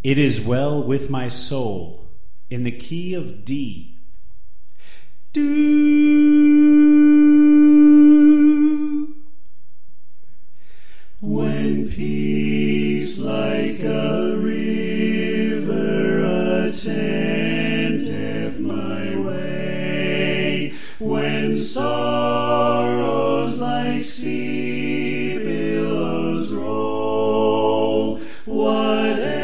It is well with my soul, in the key of D. Do. When peace like a river attendeth my way, when sorrows like sea billows roll, whatever